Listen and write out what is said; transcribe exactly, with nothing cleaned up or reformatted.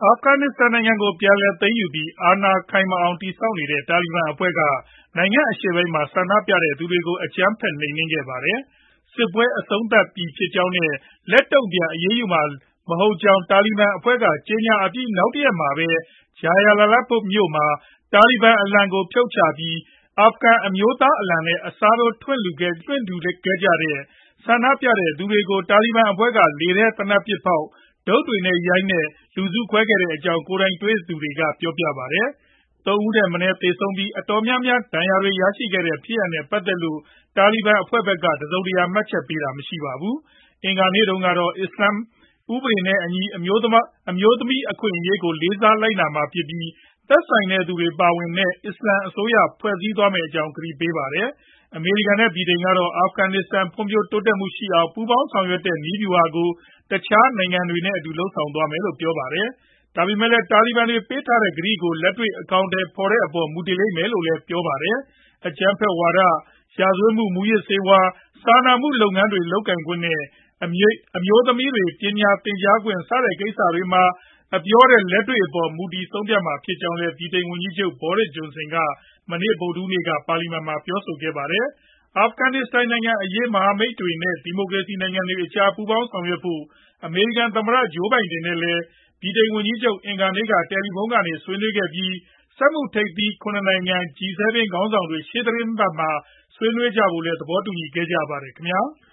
အာဖဂန်နစ္စတန်နိုင်ငံကို ပြန်လည်သိမ်းယူပြီး အာဏာခိုင်မာအောင် တည်ဆောက်နေတဲ့ တာလီဘန်အဖွဲ့က နိုင်ငံအရှေ့ပိုင်းမှာ ဆန္ဒပြသူတွေကို အကြမ်းဖက် နှိမ်နင်းခဲ့ပါတယ်။ စစ်ပွဲအဆုံးသတ်ပြီဖြစ်ကြောင်းနဲ့ လက်တုံ့ပြန် အရေးယူမှာမဟုတ်ကြောင်း တာလီဘန်အဖွဲ့က ကြေညာအပြီး နောက်တရက်မှာပဲ Jalalabad မြို့မှာ တာလီဘန်အလံကို ဖြုတ်ချပြီး အာဖဂန်အမျိုးသားအလံနဲ့ အစားထိုး လွှင့်ထူခဲ့ကြတဲ့ ဆန္ဒပြသူတွေကို တာလီဘန်အဖွဲ့က လေထဲသေနတ်ပစ်ဖောက်၊ ဒုတ်တွေနဲ့ရိုက်နှက် လူစုခွဲခဲ့တဲ့အကြောင်း ကိုယ်တိုင်တွေ့သူတွေက ပြောပါတယ်။ ၃ ဦးထက်မနည်း သေဆုံးပြီး အတော်များများ ဒဏ်ရာတွေ ရရှိခဲ့တဲ့ ဖြစ်ရပ်နဲ့ ပတ်သက်လို့ တာလီဘန်အဖွဲ့ဘက်က တစုံတရာ မှတ်ချက်ပေးတာ မရှိပါဘူး။ အင်္ဂါနေ့တုန်းကတော့ အစ္စလာမ်ဥပဒေနဲ့အညီ အမျိုးသမီးအခွင့်အရေးကို လေးစားလိုက်နာမှာဖြစ်ပြီး သက်ဆိုင်သူတွေပါဝင်တဲ့ အစ္စလာမ်အစိုးရ ဖွဲ့စည်းသွားမယ့်အကြောင်း ကတိပေးခဲ့ပါတယ်။ အမေရိကန် နဲ့ ဗြိတိန်ကတော့ အာဖဂန်နစ္စတန် ဖွံ့ဖြိုးတိုးတက်မှုရှိအောင် ပူးပေါင်းဆောင်ရွက်တဲ့ နည်းဗျုဟာကို တခြားနိုင်ငံတွေနဲ့အတူ လုပ်ဆောင်သွားမယ်လို့ ပြောပါတယ်။ ဒါပေမဲ့လည်း တာလီဘန်တွေ ပေးထားတဲ့ ကတိကို လက်တွေ့ အကောင်အထည်ဖော်တဲ့အပေါ် မူတည်လိမ့်မယ်လို့လည်း ပြောပါတယ်။ အကြမ်းဖက်ဝါဒ၊ ရာဇဝတ်မှု၊ မူးယစ်ဆေးဝါး၊ စာနာမှုလုပ်ငန်းတွေ လုပ်ကိုင်ခွင့်နဲ့ အမျိုးသမီးတွေ ပညာသင်ကြားခွင့် စတဲ့ကိစ္စတွေမှာ အပြောထက် လက်တွေ့အပေါ် မူတည်ဆုံးဖြတ်မှာ ဖြစ်ကြောင်းလည်း ဗြိတိန်ဝန်ကြီးချုပ် Boris Johnson က မနေ့ ဗုဒ်ဓဟူးနေ့က ပါလီမန်မှာ ပြောဆိုခဲ့ပါတယ်။ အာဖဂန်နစ္စတန်နိုင်ငံအရေး မဟာမိတ်တွေနဲ့ ဒီမိုကရေစီနိုင်ငံတွေကြား ပူးပေါင်းဆောင်ရွက်ဖို့ အမေရိကန်သမ္မတ Joe Biden နဲ့လည်း ဗြိတိန်ဝန်ကြီးချုပ် အင်္ဂါနေ့က တယ်လီဖုန်းကနေ ဆွေးနွေးခဲ့ပြီး စက်မှုထိပ်သီး ၇ နိုင်ငံ G 7 ခေါင်းဆောင်တွေ ရှေ့သီတင်းပတ်မှာ ဆွေးနွေးကြဖို့လည်း သဘောတူခဲ့ကြပါတယ်ခင်ဗျာ။